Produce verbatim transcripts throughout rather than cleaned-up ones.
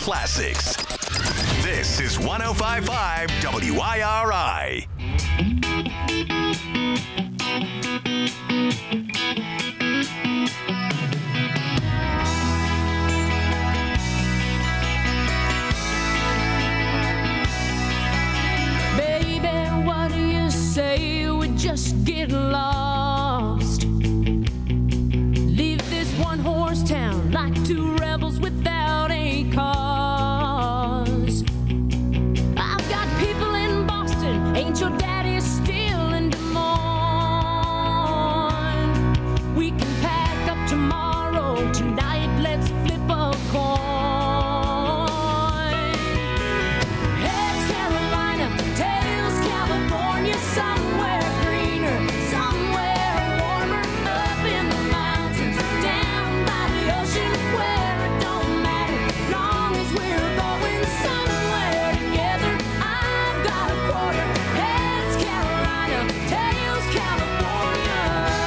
classics. This is one oh five point five W I R I. Baby, what do you say we just get lost? Leave this one-horse town like two rebels without a cause. I've got people in Boston, ain't your daddy still in Des Moines? We can pack up tomorrow, tonight let's flip a coin. Heads Carolina, tails California, somewhere greener, somewhere warmer, up in the mountains, down by the ocean, where it don't matter, long as we're going somewhere together. I've got a quarter. Heads Carolina, tails California.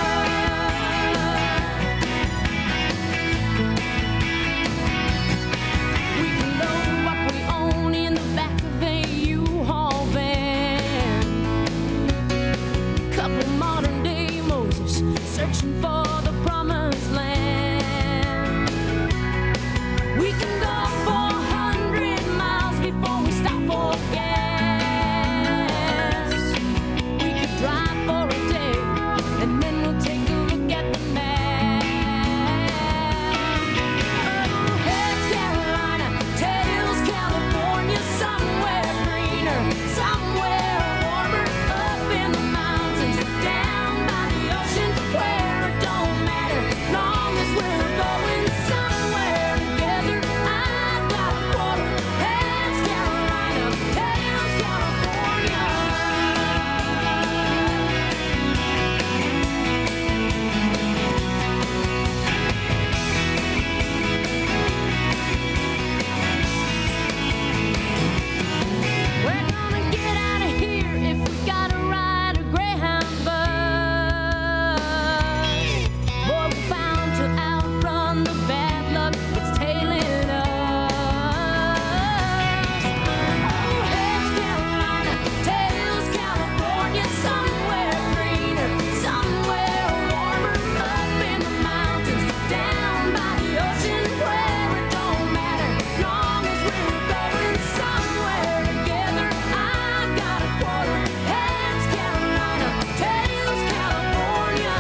We can load what we own in the back of a U-Haul van. Couple modern day Moses searching for the promised land. We can go four hundred miles before we stop for gas. We could drive for a day and then we'll take a look at the map. Oh, heads Carolina, tails California, somewhere greener, somewhere warmer, up in the mountains, down by the ocean, where it don't matter, long as we're going somewhere together. I've got a quarter. Heads Carolina, tails California. We're gonna get out of here if we gotta ride a Greyhound bus. Boy, we're bound to outrun the bad luck that's tailing us. Oh, heads Carolina, tails California, somewhere greener, somewhere warmer, up in the mountains, down by the ocean, where it don't matter, long as we're going somewhere together. I've got a quarter. Heads Carolina, tails California.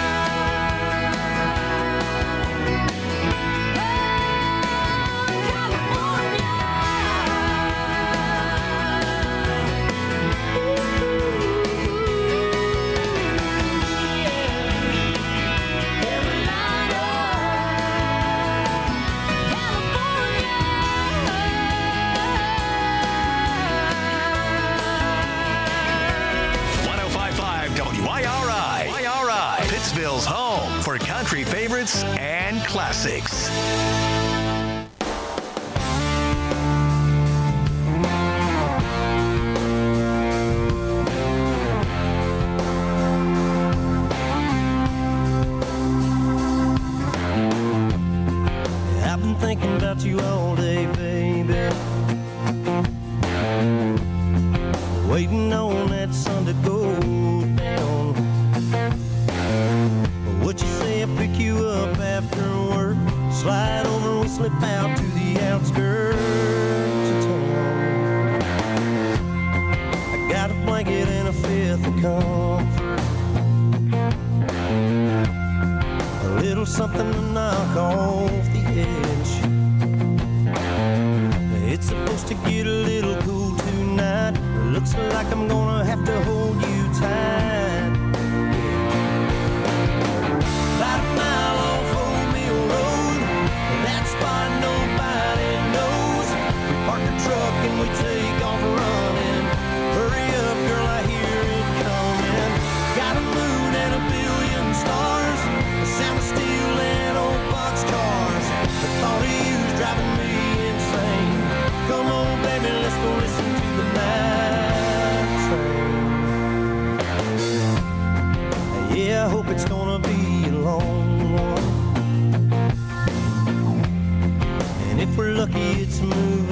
one oh five point five W I R I. Y R I. Pittsville's home for country favorites and classics. I've been thinking about you all day, baby. Waiting on that sun to go down. What you say I pick you up after work? Slide over, we slip out to the outskirts of town. I got a blanket and a fifth of comfort, a little something to knock off the edge. It's supposed to get a little cool tonight. Looks like I'm gonna have to hold you tight. About a mile off Old Mill Road, that spot nobody knows. We park the truck and we take off running. Hurry up, girl, I hear it coming. Got a moon and a billion stars, the sound of steel and old boxcars. The thought of you's driving me insane. Come on, baby, let's go listen to the night train. Yeah, I hope it's gonna be a long one, and if we're lucky, it's smooth.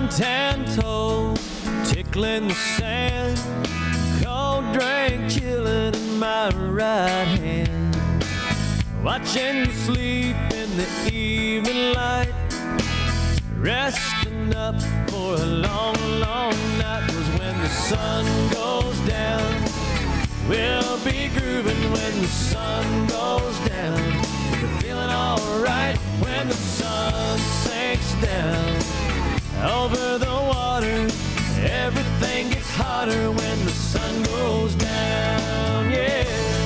tan toes tickling the sand, cold drink chilling in my right hand. Watching you sleep in the evening light, resting up for a long, long night. 'Cause when the sun goes down, we'll be grooving when the sun goes down. We're feeling alright when the sun sinks down. Over the water, everything gets hotter when the sun goes down, yeah.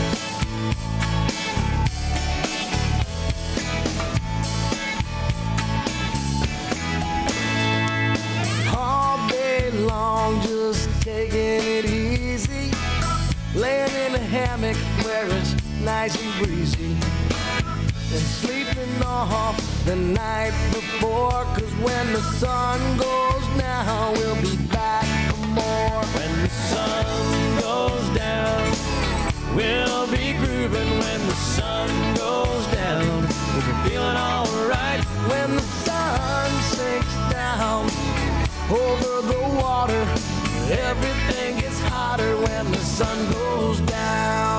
All day long, just taking it easy, laying in a hammock where it's nice and breezy, and sleeping off the night before. 'Cause when the sun goes down, we'll be back for more. When the sun goes down, we'll be grooving when the sun goes down. We'll be feeling alright when the sun sinks down. Over the water, everything gets hotter when the sun goes down.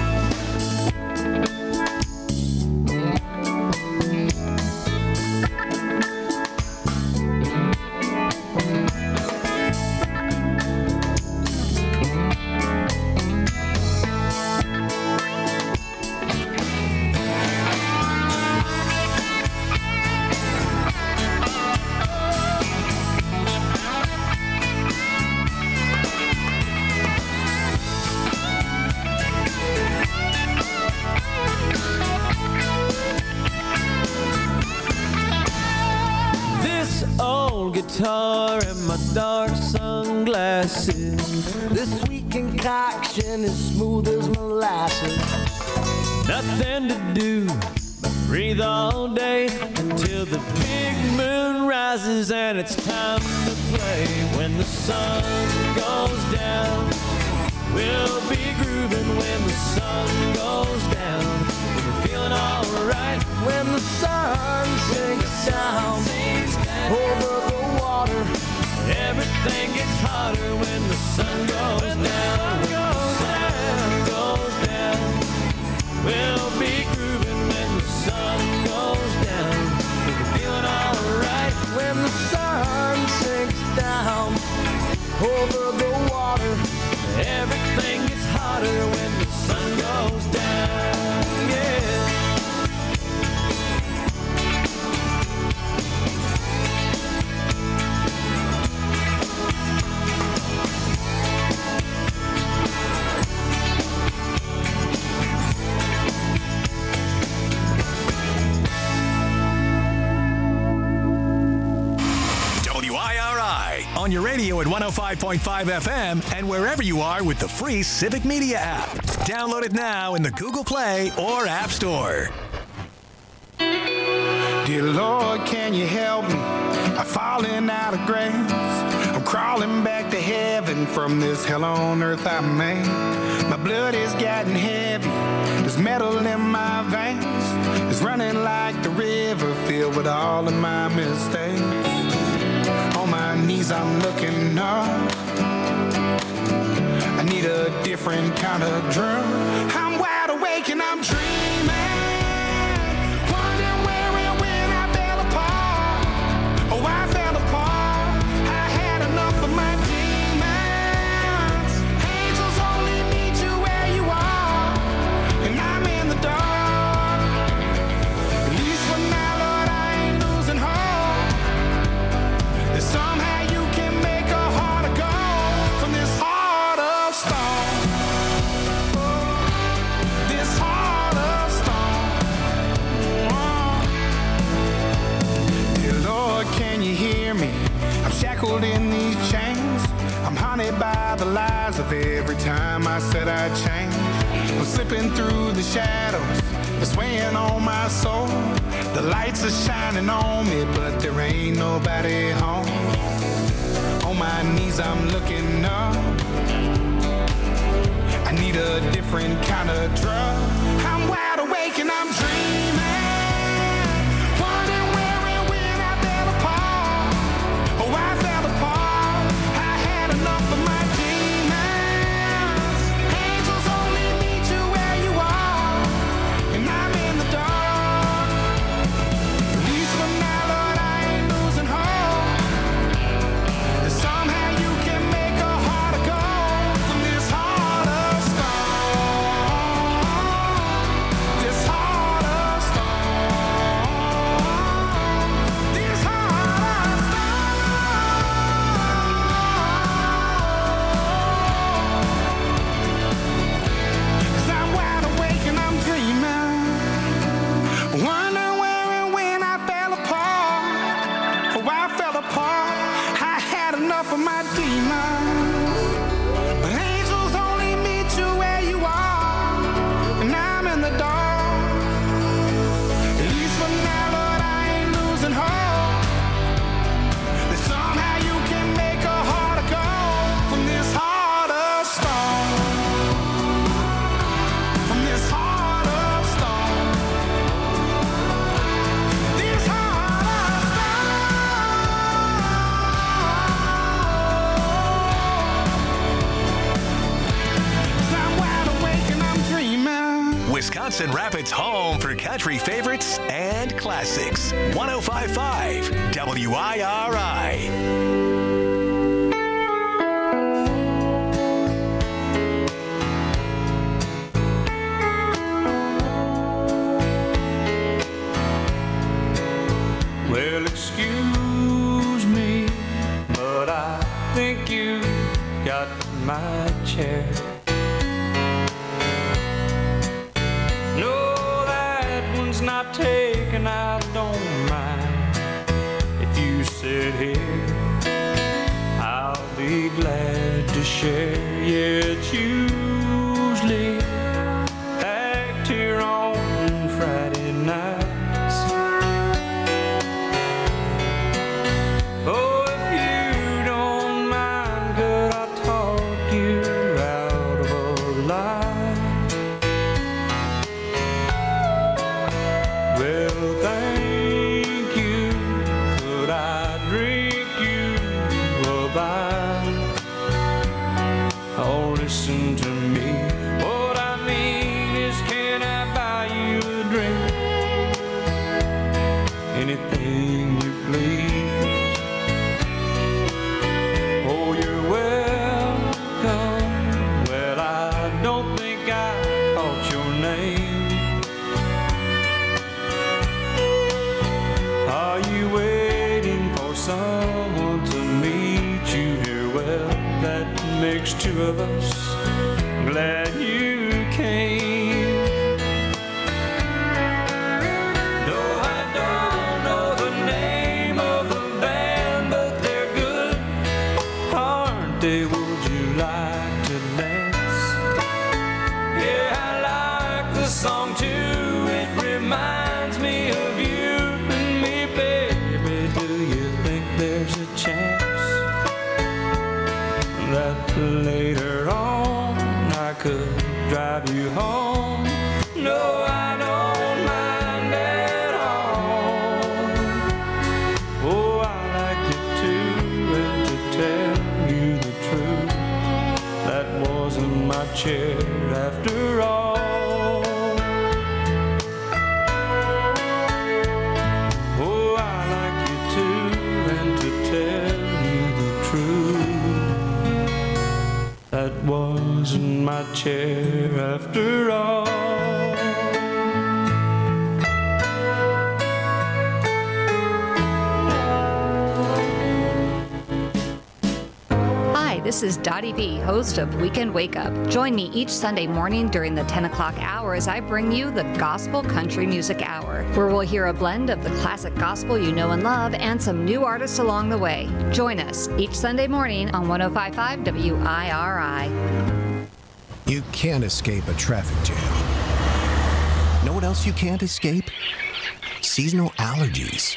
Guitar and my dark sunglasses, this sweet concoction is smooth as molasses. Nothing to do but breathe all day until the big moon rises and it's time to play. When the sun goes down, we'll be grooving when the sun goes down. We'll be feeling alright when the sun sinks down. Over the water, everything gets hotter when the sun goes down. When the sun goes down, we'll be grooving when the sun goes down. We'll be feeling alright when the sun sinks down. Over the water, everything gets hotter when the sun goes down, yeah. On your radio at one oh five point five F M and wherever you are with the free Civic Media app. Download it now in the Google Play or App Store. Dear Lord, can you help me? I'm falling out of grace. I'm crawling back to heaven from this hell on earth I made. My blood is getting heavy. There's metal in my veins. It's running like the river filled with all of my mistakes. On my knees I'm looking up. I need a different kind of drum. I'm wide awake and I'm dreaming, wondering where and when I fell apart. Oh, I fell apart. I had enough of my demons. Angels only meet you where you are, and I'm in the dark. At least for now, Lord, I ain't losing hope. There's somehow you can make a heart of gold from this heart of stone. This heart of stone. Dear Lord, can you hear me? I'm shackled in these chains. I'm haunted by the lies of every time I said I'd change. I'm slipping through the shadows, it's weighing on my soul. The lights are shining on me, but there ain't nobody home. On my knees I'm looking up. I need a different kind of drug. I'm wide awake and I'm dreaming, wondering where and when I fell apart. Oh, I fell Wisconsin Rapids' home for country favorites and classics. one oh five point five W I R I. Well, excuse me, but I think you got my chair. No, that one's not taken, I don't mind. If you sit here, I'll be glad to share. Yeah, it's usually packed here on Friday nights. Oh, if you don't mind, could I talk you out of a lie? Well, thank you. Could I drink you a bite? Oh, listen to me. What I mean is, can I buy you a drink? Anything you please. Oh, you're welcome. Well, I don't think I caught your name. Are you waiting for someone to meet you here? Well, that makes two of us. Glad you came. No, I don't know the name of the band, but they're good, aren't they? Would you like to dance? Yeah, I like the song too. It reminds me of you and me, baby. Do you think there's a chance that later on I could drive you home? No, I don't mind at all. Oh, I like it too, and to tell you the truth, that wasn't my chair after all. Oh, I like you too, and to tell you the truth, that wasn't my chair after all. Hi, this is Dottie B, host of Weekend Wake Up. Join me each Sunday morning during the ten o'clock hour as I bring you the Gospel Country Music Hour, where we'll hear a blend of the classic gospel you know and love and some new artists along the way. Join us each Sunday morning on one oh five point five W I R I. You can't escape a traffic jam. Know what else you can't escape? Seasonal allergies.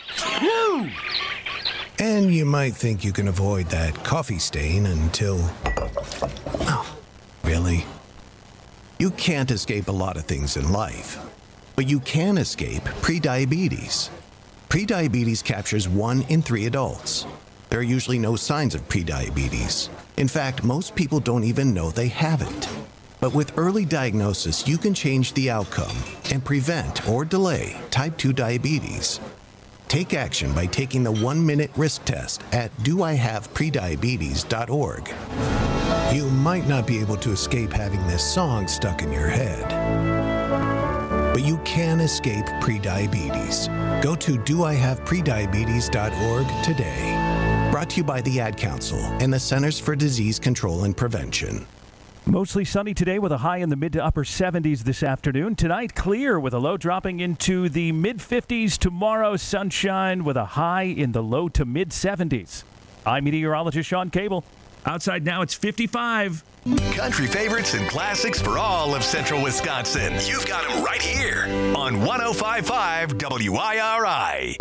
And you might think you can avoid that coffee stain until... Oh, really? You can't escape a lot of things in life, but you can escape prediabetes. Prediabetes captures one in three adults. There are usually no signs of prediabetes. In fact, most people don't even know they have it. But with early diagnosis, you can change the outcome and prevent or delay type two diabetes. Take action by taking the one-minute risk test at do I have prediabetes dot org. You might not be able to escape having this song stuck in your head, but you can escape prediabetes. Go to do I have prediabetes dot org today. Brought to you by the Ad Council and the Centers for Disease Control and Prevention. Mostly sunny today with a high in the mid to upper seventies this afternoon. Tonight, clear with a low dropping into the mid fifties. Tomorrow, sunshine with a high in the low to mid seventies. I'm meteorologist Sean Cable. Outside now, it's fifty-five. Country favorites and classics for all of central Wisconsin. You've got them right here on one oh five point five W I R I.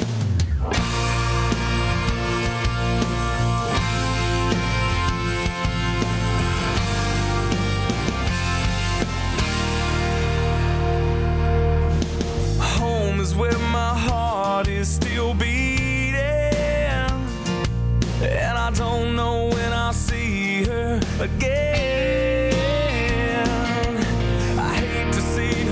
Home is where my heart is still beating, and I don't know when I'll see her again. I hate to see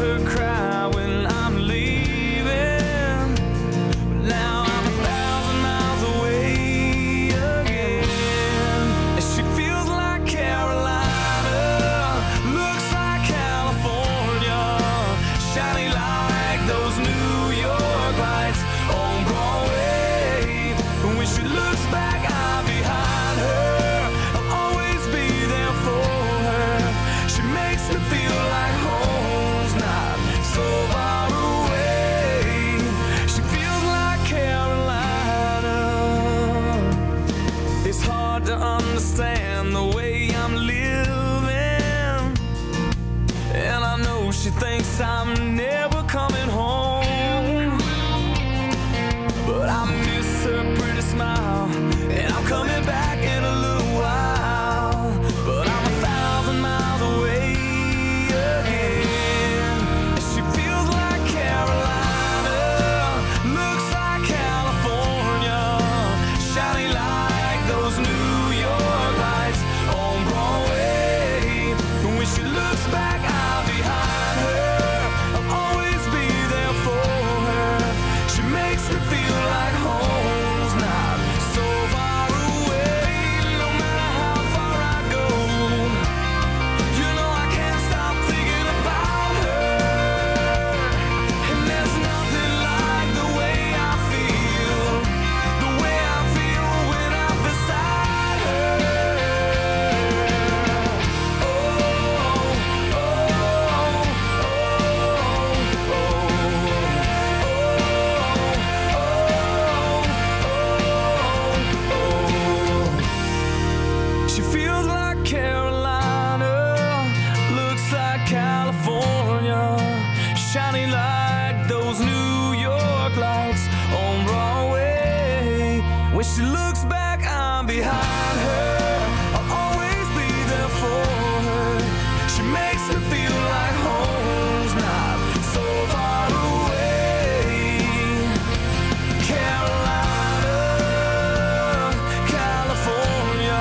When she looks back, I'm behind her. I'll always be there for her. She makes me feel like home's not so far away. Carolina, California,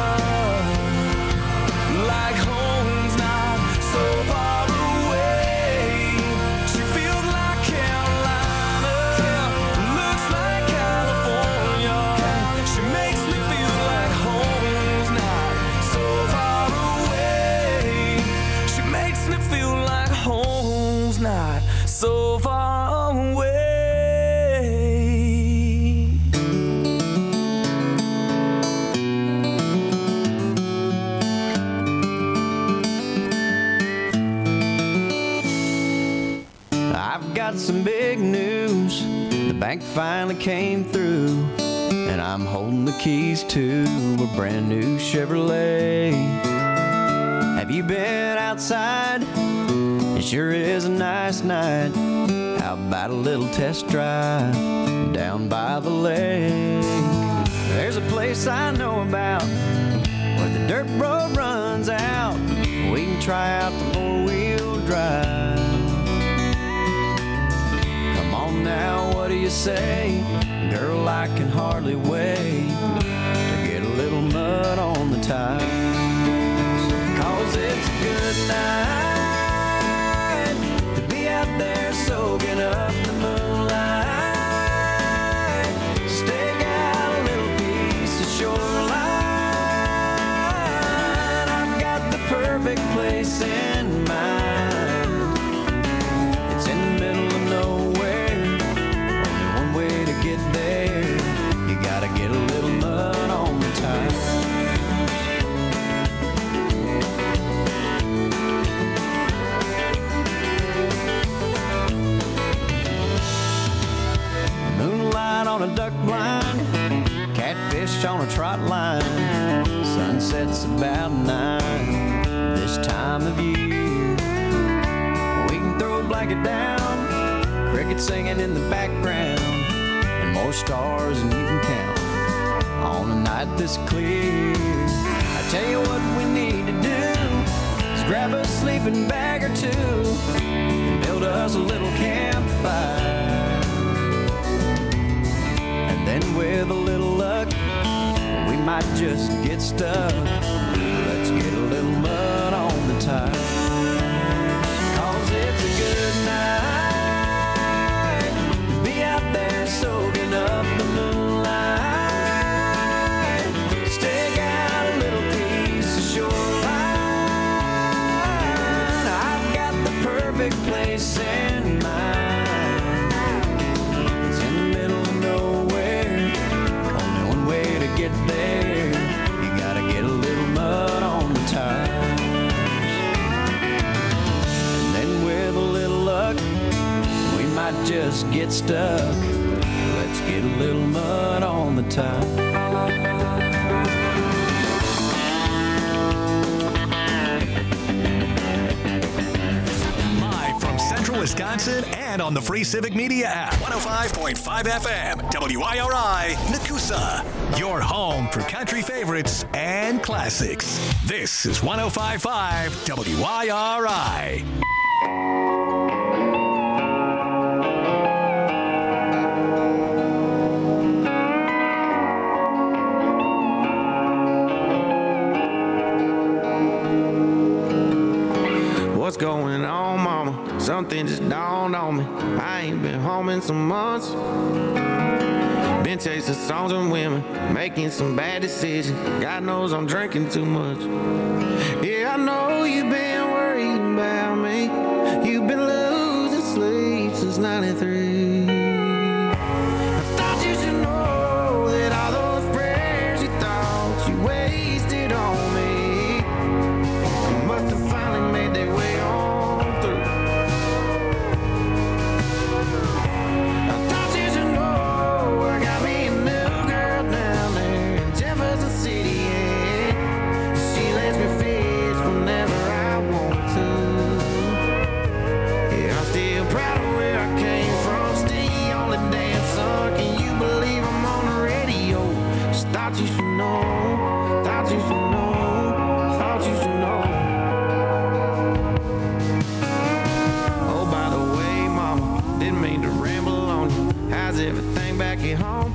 like home's not so far away. She feels like Carolina, looks like California. She makes me feel like home's not so far away. She makes me feel like home's not so far away. I've got some big news. The bank finally came through, and I'm holding the keys to a brand new Chevrolet. Have you been outside? It sure is a nice night. How about a little test drive down by the lake? There's a place I know about where the dirt road runs out. We can try out the four-wheel drive. Come on now, what do you say? Girl, I can hardly wait to get a little mud on the tires. Cause it's a good night to be out there soaking up the moonlight. Stake out a little piece of shoreline. I've got the perfect place in mind. It's in the middle of nowhere. Only one way to get there. You gotta get a little mud on the tires. Moonlight on a duck blind, catfish on a trot line. Sunset's about nine this time of year. We can throw a blanket down, crickets singing in the background, and more stars than you can count on a night this clear. I tell you what we need to do is grab a sleeping bag or two and build us a little campfire. And then with a little luck, we might just get stuck. Let's get a little mud on the tires. Cause it's a good night to be out there soaking up the moonlight. Stake out a little piece of shoreline. I've got the perfect place in mind. It's in the middle of nowhere. Only one way to get there. You gotta get a little mud on the tires. And then with a little luck, we might just get stuck. Let's get a little mud on the tires. Live from Central Wisconsin and on the free Civic Media app. one oh five point five F M, W I R I, Nakusa. Your home for country favorites and classics. This is one oh five point five W I R I. What's going on, mama? Something just dawned on me. I ain't been home in some months. Been chasing songs and women, making some bad decisions. God knows I'm drinking too much. Yeah, I know you've been worried about me. You've been losing sleep since ninety-three. I thought you should know that all those prayers you thought you wasted on me must have finally made their way on through. I thought you should know I got me a new girl down there in Jefferson City, yeah. She lets me fish whenever I want to. Yeah, I'm still proud of where I came from. thought you should know, thought you should know, thought you should know. Oh, by the way, mama, didn't mean to ramble on you. How's everything back at home?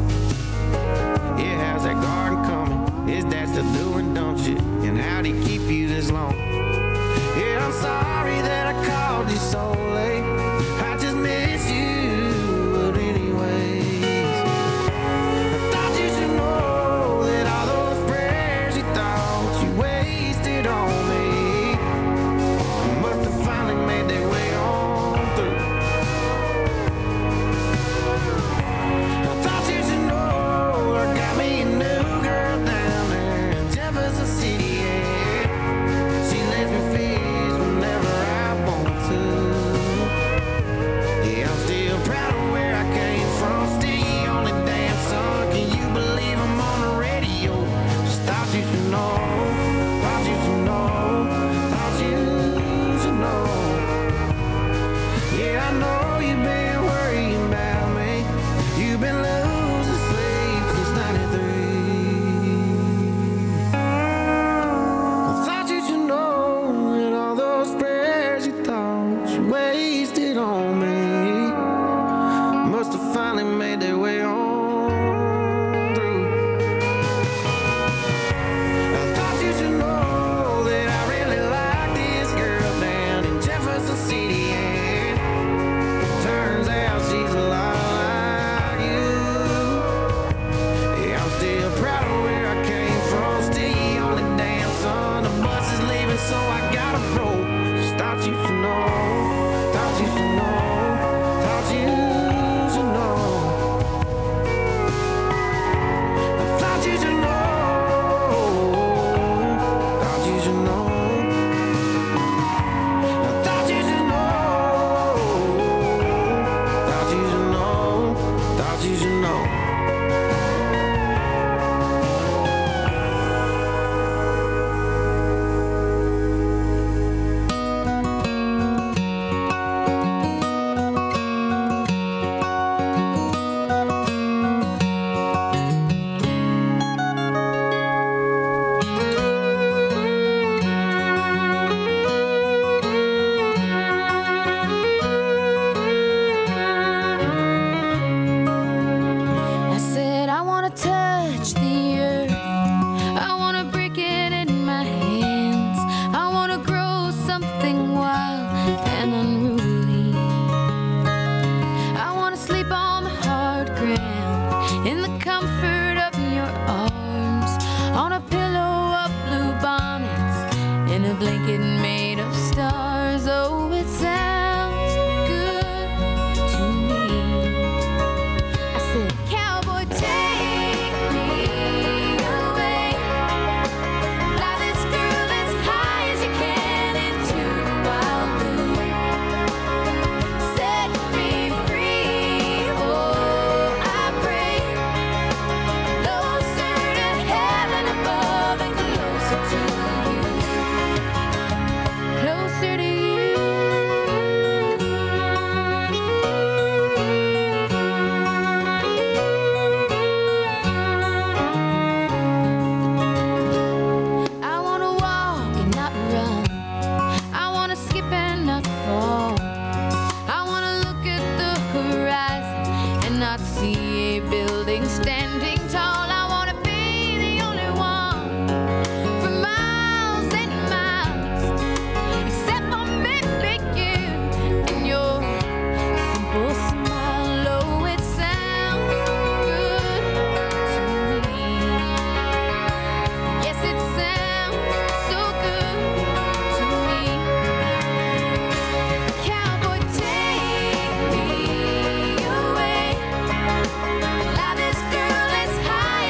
Yeah, how's that garden coming? Is that still doing dumb shit? And how'd he keep you this long? Yeah, I'm sorry that I called you so late. I just miss you, but anyways, I thought you should know that all those prayers you thought you wasted on me must have finally made their way on through. I thought you should know I got me a new girl down there in Jefferson City, yeah. She lets me fish whenever I want to. Yeah, I'm still proud of where I came from. Still your only damn son. Can you believe I'm on the radio? Just thought you should know. Thought you should know. Thought you should know. Yeah, I know you've been worrying about me. You've been losing sleep since ninety-three. I thought you should know that all those prayers you thought you wasted on me must have finally made their way on through. I thought you should know that I really like this girl down in Jefferson City, and turns out she's a lot like you. Yeah, I'm still proud of where I came from. Still your only damn son. The bus is leaving, so I gotta roll. Just thought you should know. Thought you should know. Thought you should know. I thought you should know. Thought you should know. I thought you should know. Thought you should know. Thought you should know. I said I wanna touch the earth. I wanna break it in my hands. I wanna grow something wild and unruly. I wanna sleep on the hard ground in the comfort of your arms, on a pillow of blue bonnets, in a blanket made of stars. Oh, it sounds good to me. I said, cowboy, take me away. Fly this girl as high as you can into the wild blue. Set me free, oh, I pray. Closer to heaven above and closer to you. Closer to you. I wanna walk and not run. I wanna skip and not fall. I wanna look at the horizon and not see a building standing tall. I wanna be the only one for miles and miles, except for maybe you and your simple smile. Oh, it sounds good to me. Yes, it sounds so good to me. Cowboy, take me away. Fly this girl as high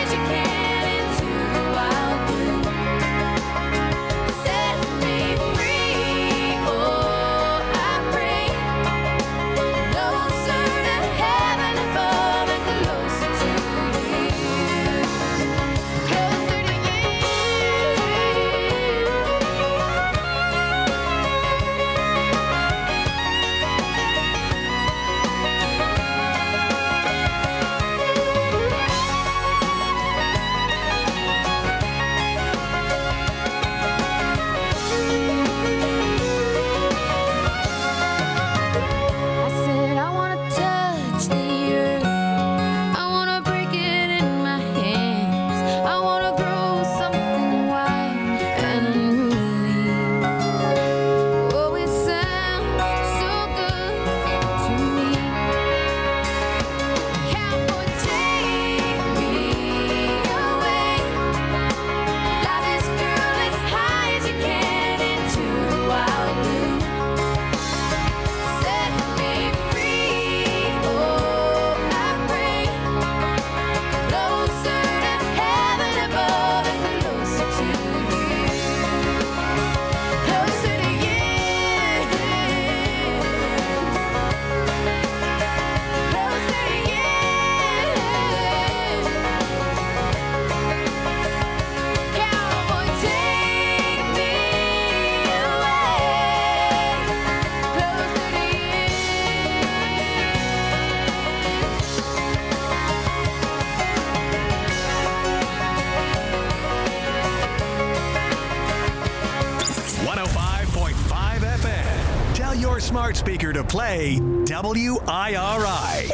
smart speaker to play W I R I.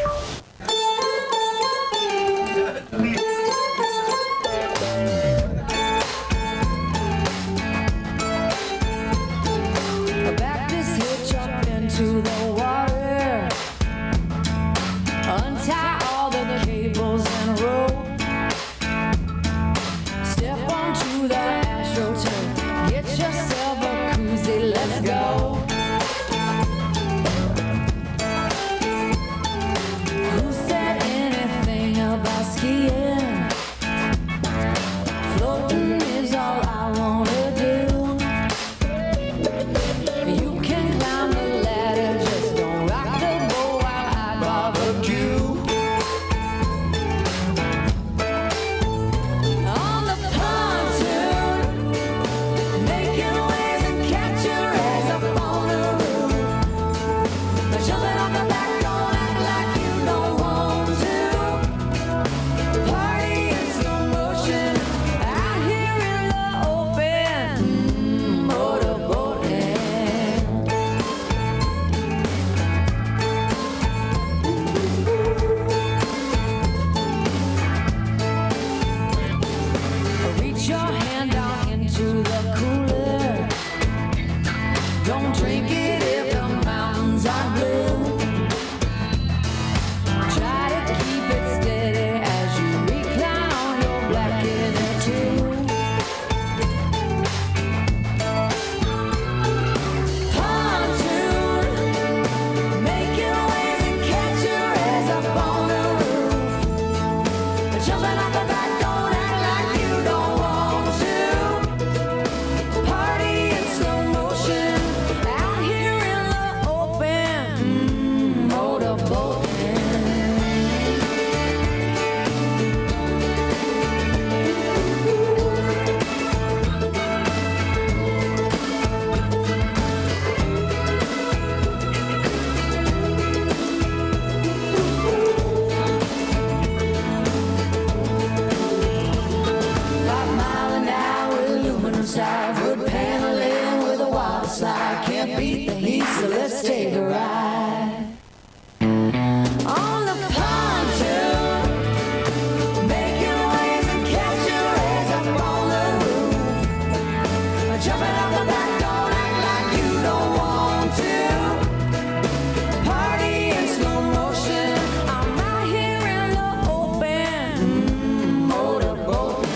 Back this hitch up into the water. Untie all the cables and rope. Step onto the AstroTurf. Get yourself a koozie, let's go. Who said anything about skiing? Floating is all I wanna do. You can climb the ladder, just don't rock the boat while I barbecue. On the pontoon, making waves and catching rays up on the roof. Jumping off the back, don't act like you don't want to. Party in slow motion, out here in the open. Motorboating. Reach your hand down into the cooler. Don't drink it if the mountains are blue. Try to keep it steady as you recline on your black inner tube. Pontoon, making waves and catching rays up on the roof. Jumping off the back, don't act like you don't want to. Party in slow motion, out here in the open. Motorboating. Five mile an hour aluminum side, wood paneling with a water slide. Can't beat the heat, so let's take a ride. On the pontoon, making waves and catching rays up on the roof. Jumping off the back, don't act like you don't want to. Party in slow motion, I'm out here in the open. Motorboating.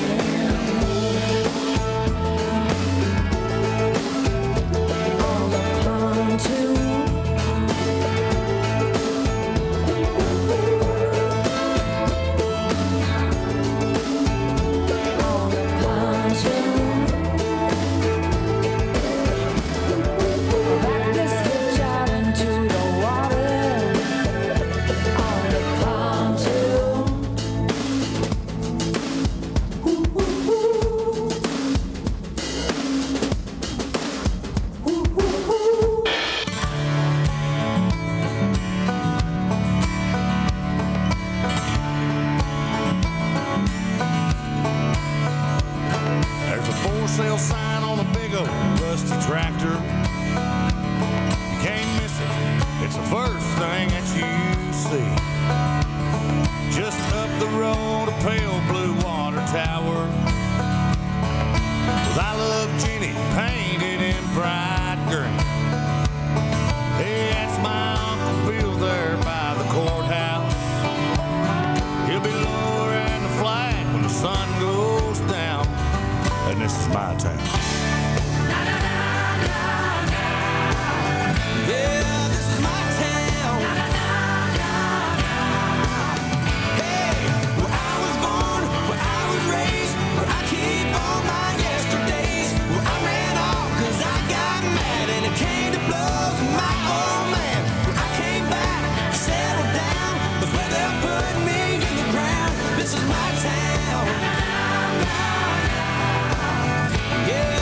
On the pontoon. On the pontoon. Back this hitch out into the water. On the pontoon. Ooh, ooh, ooh. Ooh, ooh, ooh. There's a for sale sign on a big old rusty tractor. You can't miss it. It's the first thing that you see. Just up the road, a pale blue water tower with I Love Jenny painted in bright green. Hey, that's my Uncle Bill there by the courthouse. He'll be lowering the flag when the sun goes down. And this is my town. Yeah, this is my town. Hey, where I was born, where I was raised, where I keep all my yesterdays. Where I ran off 'cause I got mad and it came to blows with my old man. Where I came back, settled down, was where they put me in the ground. This is my town. Yeah.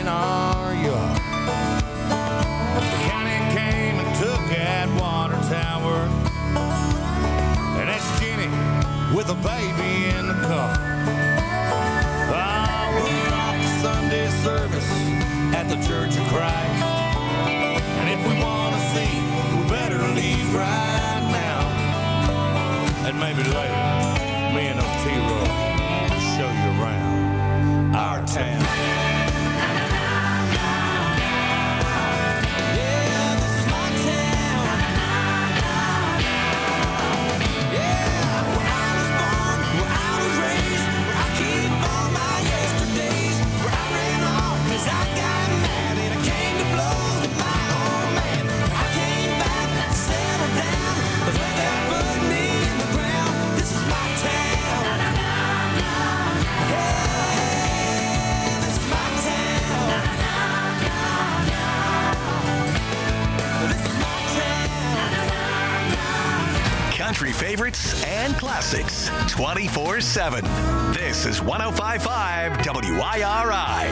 in our yard. The county came and took that water tower, and that's Jenny with a baby in the car. Ah, we're off to Sunday service at the Church of Christ, and if we want to see, we better leave right now, and maybe later me and Otero will show you around our town. Yeah, this is my town. Yeah, where I was born, where I was raised, where I keep all my yesterdays, where I ran off 'cause I got mad and I came to blows with my old man. I came back, settled down, but where they put me in the ground, this is my town. Country favorites and classics twenty-four seven. This is one oh five point five W I R I.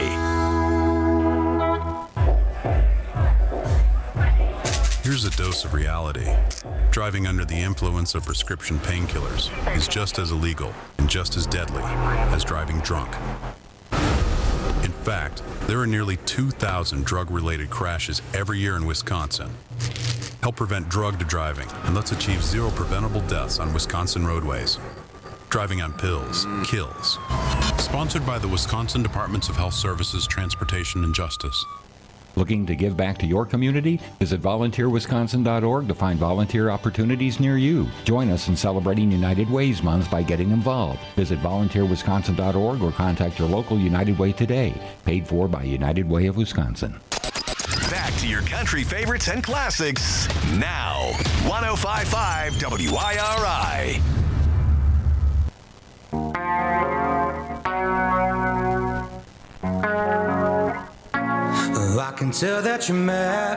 Here's a dose of reality. Driving under the influence of prescription painkillers is just as illegal and just as deadly as driving drunk. In fact, there are nearly two thousand drug-related crashes every year in Wisconsin. Help prevent drugged driving, and let's achieve zero preventable deaths on Wisconsin roadways. Driving on pills kills. Sponsored by the Wisconsin Departments of Health Services, Transportation, and Justice. Looking to give back to your community? Visit volunteer wisconsin dot org to find volunteer opportunities near you. Join us in celebrating United Ways Month by getting involved. Visit volunteer wisconsin dot org or contact your local United Way today. Paid for by United Way of Wisconsin. Back to your country favorites and classics now. one oh five point five W I R I. I can tell that you're mad,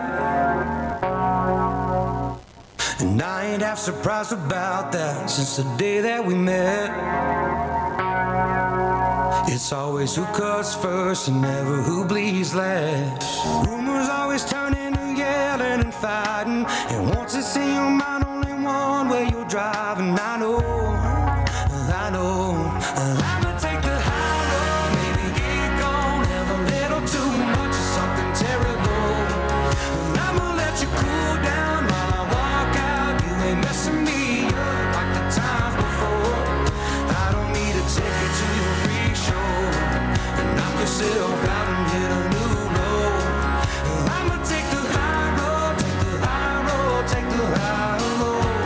and I ain't half surprised about that since the day that we met. It's always who cuts first and never who bleeds last. Rumors always turn into yelling and fighting, and once it's in your mind, only one way you're driving. I know, I know, I'ma take the high road, maybe get gone, have a little too much of something terrible. I'ma let you cool down while I walk out. You ain't messing me up like the times before. I don't need a ticket to your freak show and knock yourself out and hit a new low. I'ma take the high road, take the high road, take the high road.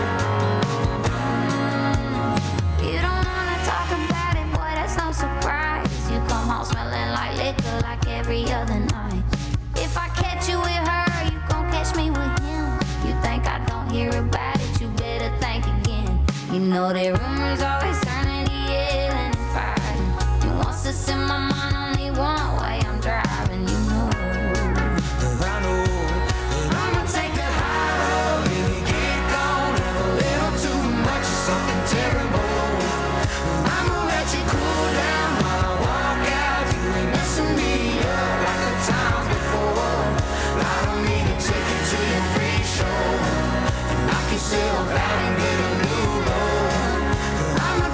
You don't wanna talk about it, boy, that's no surprise. You come home smelling like liquor like every other night. If I catch you with her, you gon' catch me with him. You think I don't hear about it, you better think again. You know that rumors always turn into yelling and fighting. You wants to send my mind only one way, I'm driving, you know. I know that I'ma take the high road, baby, get gone, have a little too much of something terrible. I'ma let you cool down while I walk out. You ain't messing me up like the times before. I don't need a ticket to your freak show and knock yourself out and get a new low. I'ma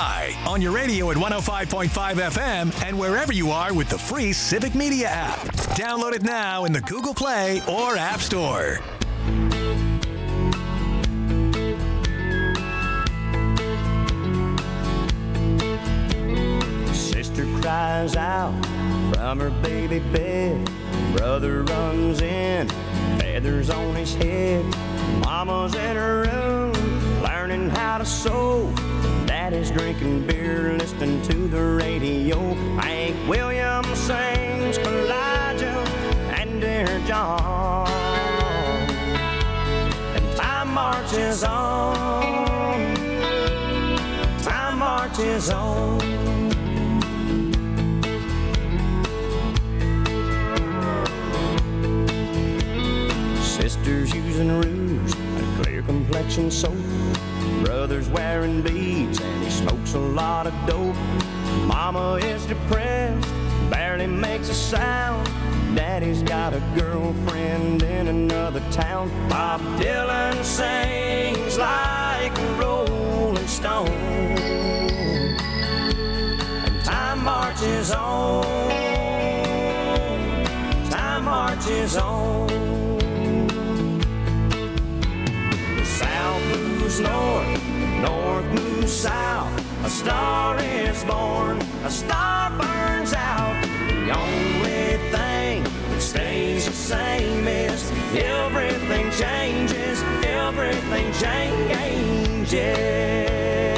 I on your radio at one oh five point five F M and wherever you are with the free Civic Media app. Download it now in the Google Play or App Store. Sister cries out from her baby bed. Brother runs in, feathers on his head. Mama's in her room, learning how to sew. Daddy's drinking beer, listening to the radio. Hank Williams sings Elijah and Dear John. And time marches on, time marches on. Sisters using rouge and clear complexion soap. Brother's wearing beads and he smokes a lot of dope. Mama is depressed, barely makes a sound. Daddy's got a girlfriend in another town. Bob Dylan sings like a rolling stone. And time marches on, time marches on. South moves north, north moves south. A star is born, a star burns out. The only thing that stays the same is everything changes, everything changes.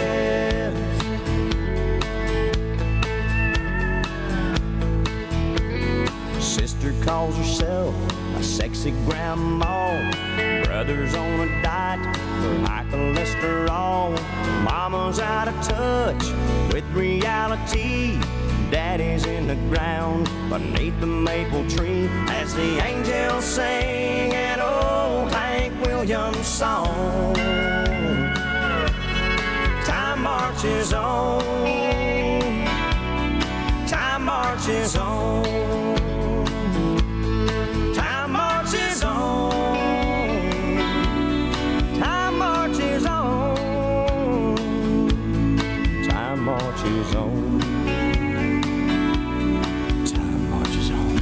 Sister calls herself a sexy grandma. Brother's on a diet for high cholesterol. Mama's out of touch with reality. Daddy's in the ground beneath the maple tree as the angels sing an old Hank Williams song. Time marches on, time marches on. Time marches on. Time marches on. Time marches on. Time marches on.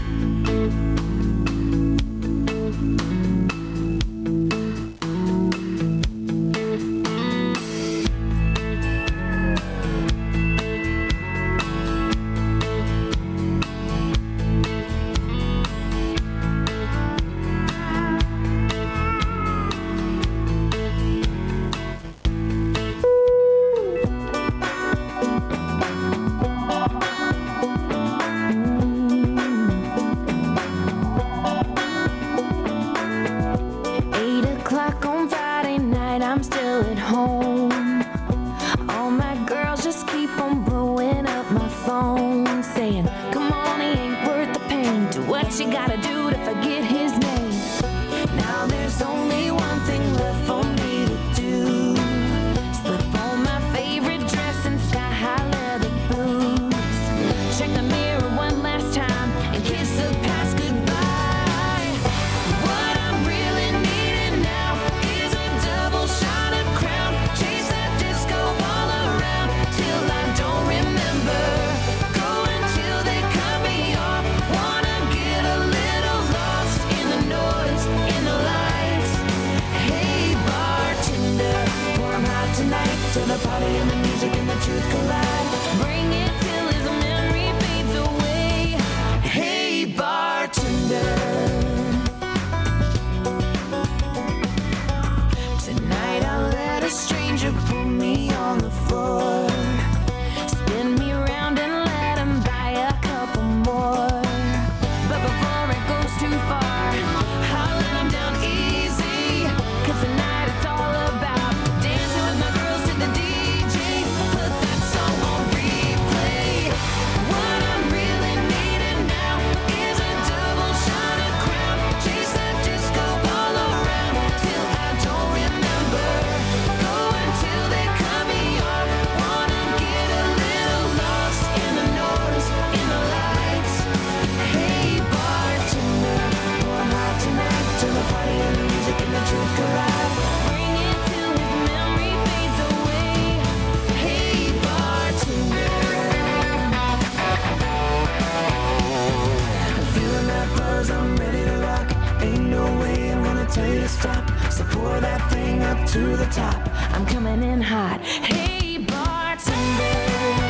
to the top. I'm coming in hot. Hey, bartender.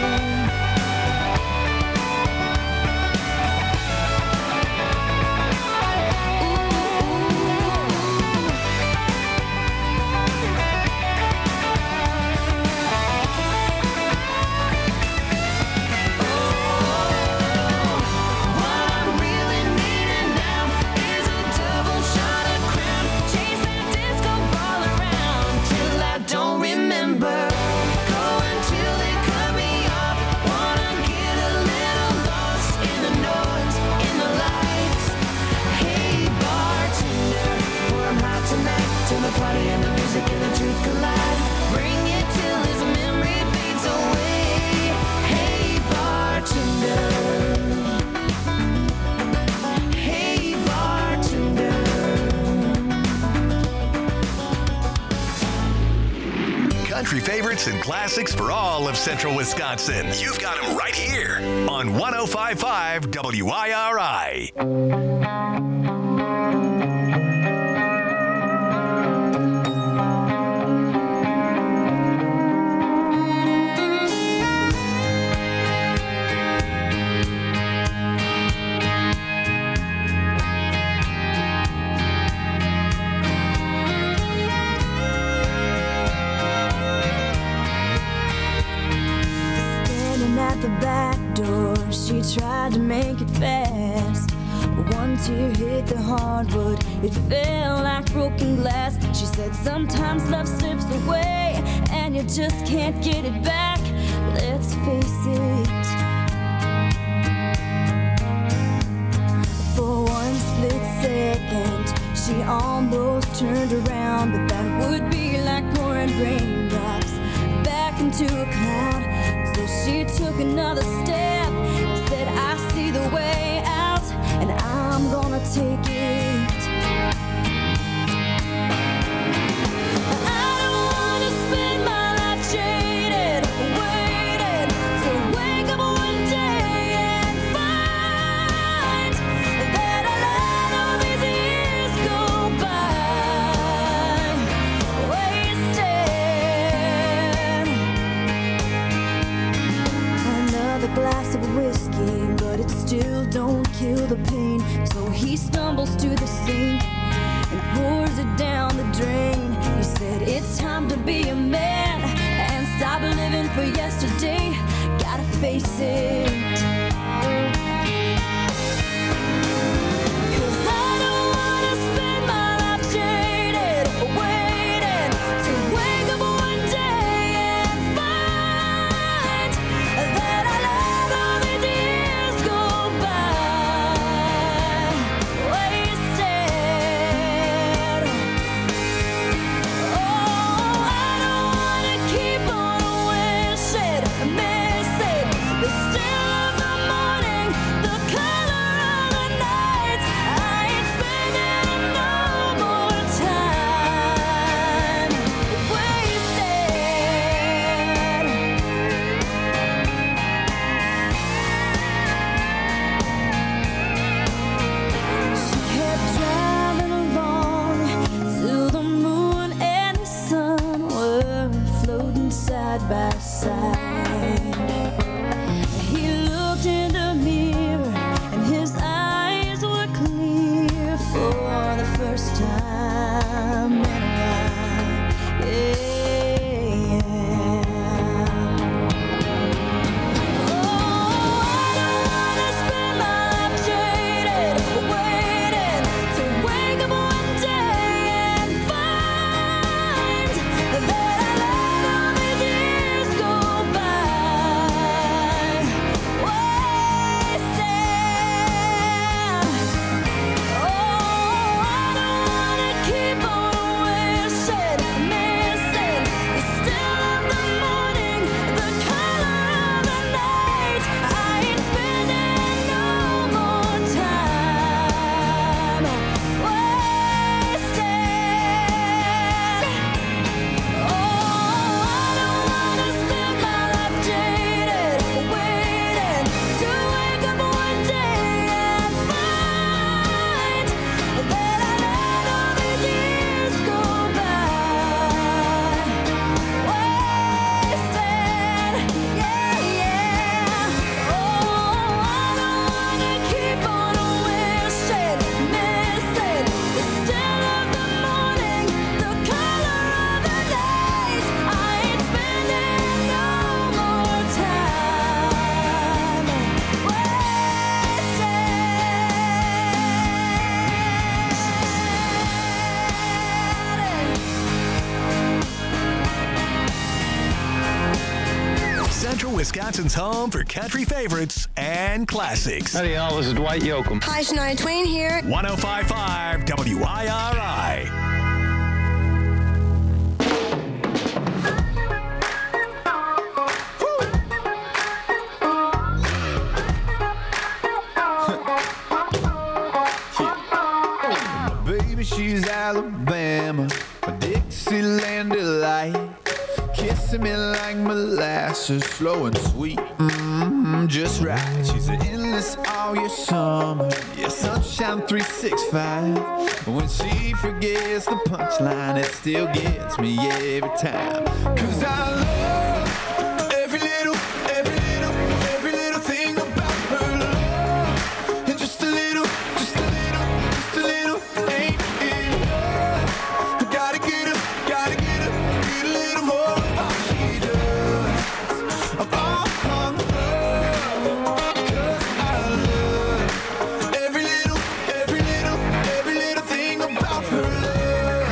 Party and the music and the truth collide. Bring it till his memory fades away. Hey, bartender. Hey, bartender. Country favorites and classics for all of Central Wisconsin. You've got them right here on one oh five point five W I R I. At the back door, she tried to make it fast. One tear hit the hardwood, it fell like broken glass. She said sometimes love slips away and you just can't get it back. Let's face it. For one split second, she almost turned around, but that would be like pouring raindrops back into a cloud. So she took another step and said, I see the way out, and I'm gonna take it. I don't wanna spend my life jaded, waiting to wake up one day and find that I let all these years go by wasted. Another glass of whiskey, but it still don't kill the pain. So he stumbles to the sink and pours it down the drain. He said, it's time to be a man and stop living for yesterday. Gotta face it. Still Central Wisconsin's home for country favorites and classics. Howdy, y'all. This is Dwight Yoakam. Hi, Shania Twain here. one oh five point five W I R I. Baby, she's Alabama, a Dixieland delight. Kissing me like molasses, slow and sweet, mm-hmm, just right. She's an endless all year summer, yeah, sunshine three sixty-five. When she forgets the punchline, it still gets me every time. Cause I love every little, every little, every little thing about her love. And just a little, just a little, just a little ain't enough. I gotta get her, gotta get her, get a little more of how she does. I'm all hung up, cause I love every little, every little, every little thing about her love.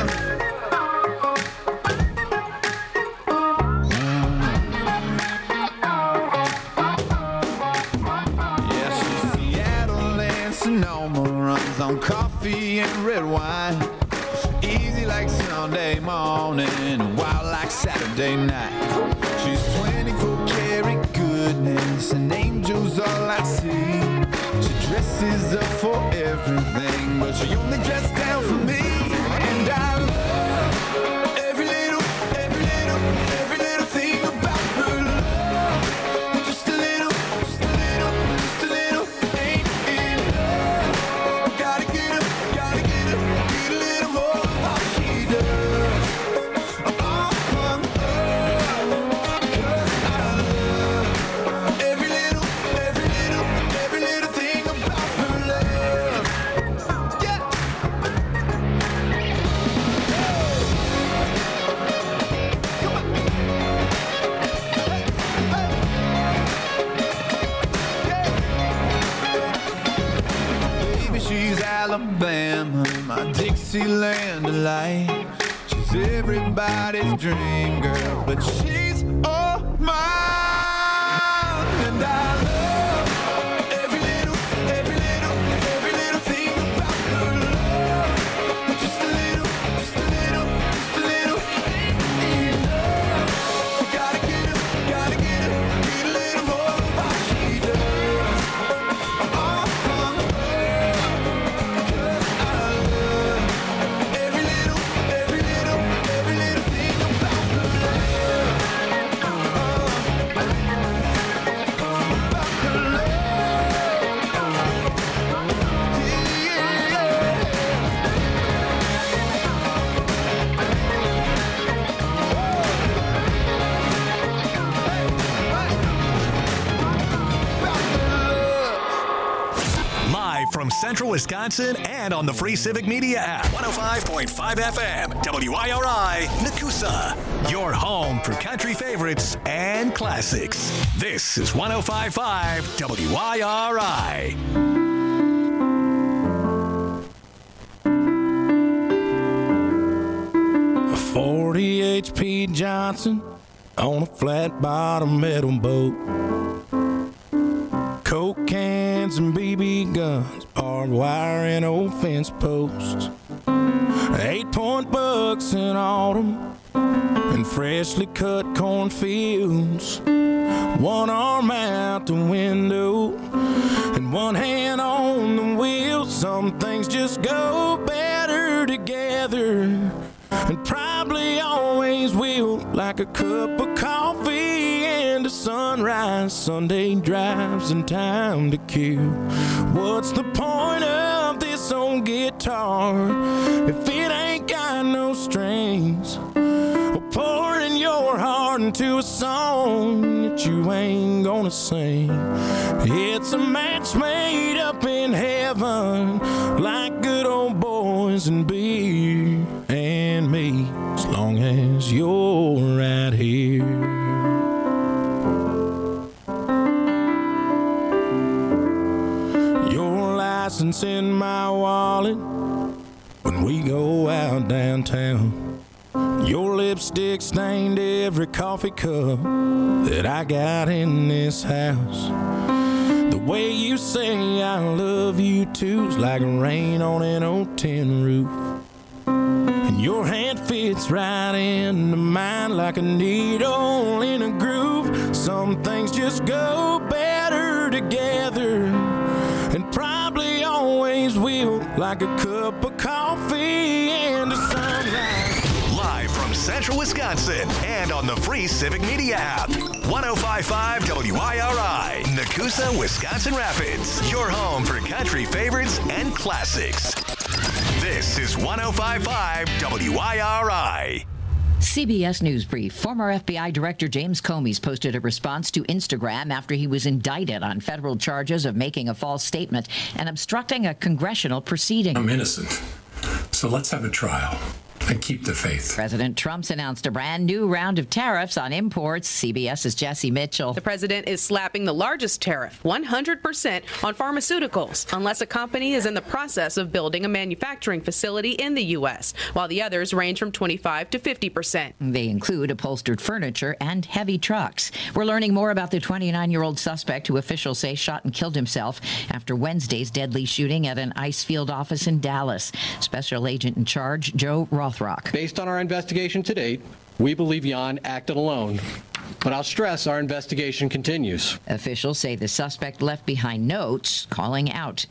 Yeah, she's Seattle and Sonoma, runs on coffee and red wine. Easy like Sunday morning, wild like Saturday night. She's twenty-four karat goodness, and angels all I see. She dresses up for everything, but she only dresses down for me. And I love every little, every little, every little thing about her love. And just a little, just a little, just a little ain't enough. Gotta get her, gotta get her, get a little more of how she does. I'm all hung up, cause I love every little, every little, every little thing about her love. Yeah. Baby, she's Alabama, my Dixieland delight. She's everybody's dream girl, but she's all mine. And I love every little, every little, every little thing about her love. Just a little, just a little, just a little ain't enough. Gotta get her, gotta get her, get a little more of how she does. I'm all hung up, cause I love every little, every little, every little thing about her love. About her love. Yeah, yeah. Live from Central Wisconsin and on the free Civic Media app. one oh five point five F M, W I R I, Nakusa. Your home for country favorites and classics. This is one oh five point five W I R I. A forty H P Johnson on a flat bottom metal boat. Coke cans and B B guns, barbed wire and old fence posts. Eight point bucks in autumn and freshly cut cornfields. One arm out the window and one hand on the wheel. Some things just go better together, and probably always will. Like a cup of coffee and a sunrise, Sunday drives and time to kill. What's the point of this old guitar if it ain't got no strings? Or pouring your heart into a song that you ain't gonna sing. It's a match made up in heaven, like good old boys and beer and me, as long as you're right here. Your license in my wallet when we go out downtown. Your lips lipstick stained every coffee cup that I got in this house. The way you say I love you too's like rain on an old tin roof. And your hand fits right into mine like a needle in a groove. Some things just go better together, and probably always will, like a cup of coffee and a sunrise. Live from Central Wisconsin and on the free Civic Media app. one oh five point five W I R I, Nakusa, Wisconsin Rapids. Your home for country favorites and classics. This is one oh five point five W I R I. C B S News Brief. Former F B I Director James Comey posted a response to Instagram after he was indicted on federal charges of making a false statement and obstructing a congressional proceeding. I'm innocent, so let's have a trial and keep the faith. President Trump's announced a brand new round of tariffs on imports. CBS's Jesse Mitchell. The president is slapping the largest tariff, one hundred percent, on pharmaceuticals, unless a company is in the process of building a manufacturing facility in the U S, while the others range from twenty-five to fifty percent. They include upholstered furniture and heavy trucks. We're learning more about the twenty-nine-year-old suspect who officials say shot and killed himself after Wednesday's deadly shooting at an ICE field office in Dallas. Special agent in charge, Joe Rothrock. Based on our investigation to date, we believe Jan acted alone. But I'll stress our investigation continues. Officials say the suspect left behind notes calling out